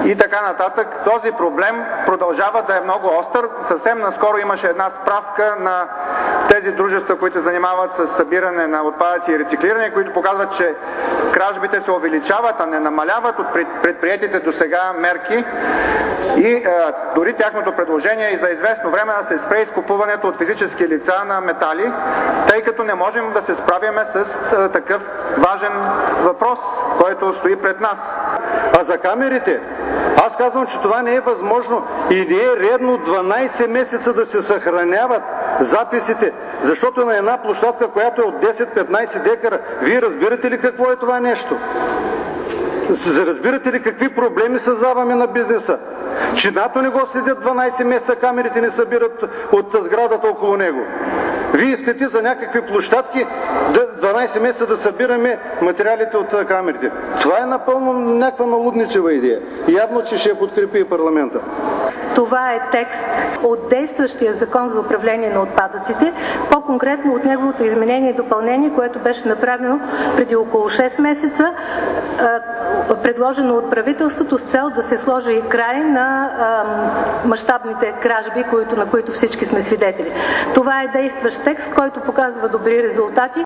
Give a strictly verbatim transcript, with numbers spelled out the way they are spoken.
и така нататък. Този проблем продължава да е много остър. Съвсем наскоро имаше една справка на тези дружества, които се занимават с събиране на отпадъци и рециклиране, които показват, че кражбите се увеличават, а не намаляват от предприетите до сега мерки. И а, дори тяхното предложение и за известно време да се спре изкупуването от физически лица на метали, тъй като не можем да се справяме с а, такъв важен въпрос, който стои пред нас. А за камерите, аз казвам, че това не е възможно и не е редно дванайсет месеца да се съхраняват записите, защото на една площадка, която е от десет-петнайсет декара, вие разбирате ли какво е това нещо? Разбирате ли какви проблеми създаваме на бизнеса? Че НАТО не го следят дванайсет месеца, камерите не събират от сградата около него. Вие искате за някакви площадки дванайсет месеца да събираме материалите от камерите. Това е напълно някаква налудничева идея. Явно, че ще я подкрепи и парламента. Това е текст от действащия закон за управление на отпадъците, по-конкретно от неговото изменение и допълнение, което беше направено преди около шест месеца, предложено от правителството с цел да се сложи край на мащабните кражби, които, на които всички сме свидетели. Това е действащ текст, който показва добри резултати.